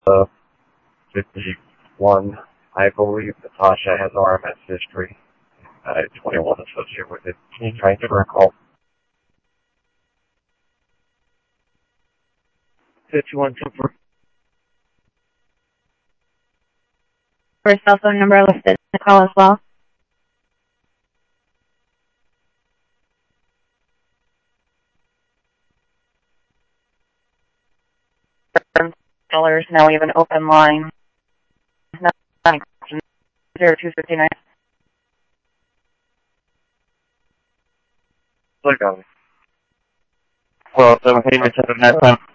uh, 51. I believe Natasha has RMS history. 21 associated with it. Trying to recall. 51 super. For cell phone number listed in the call as well. Dollars. Now we have an open line. 0259. Click on it. Well, 17 minutes at the next time.